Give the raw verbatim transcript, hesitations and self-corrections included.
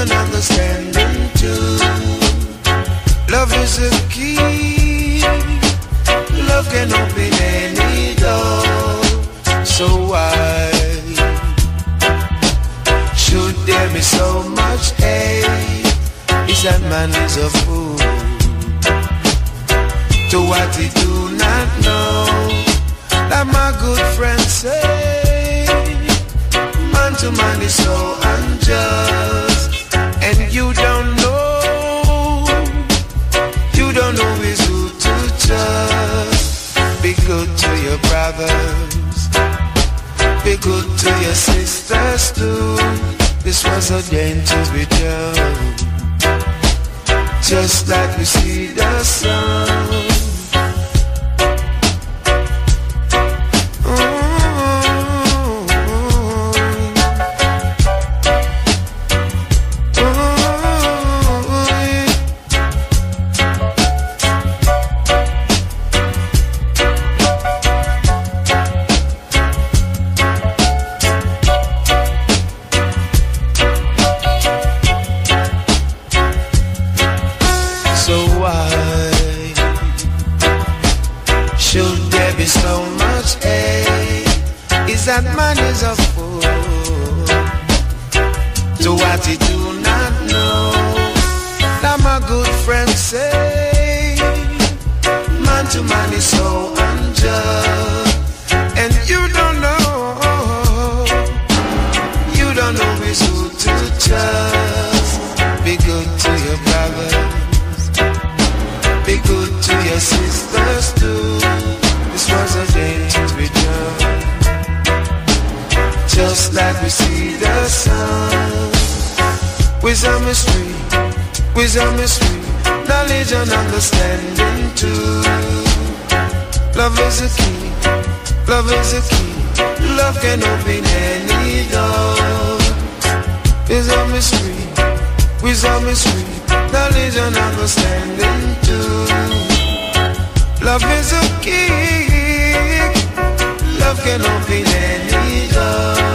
and understanding too. Love is a key. Love can open any door. So why should there be so much hate? Is that man is a fool to what he do not know? That my good friend say, man to man is so unjust, and you don't know, you don't know is who to trust. Be good to your brothers, be good to your sisters too. This was ordained to be done, just like we see the sun. That man is a fool to what he do not know. Now my good friend say, man to man is so unjust, and you don't know, you don't know is who to trust. Be good to your brothers, be good to your sisters too. This was a day to be done, just like we see the sun. Wisdom is free, wisdom is free, knowledge and understanding too. Love is a key, love is a key, love can open any door. Wisdom is free, wisdom is free, knowledge and understanding too. Love is a key, love can open any door.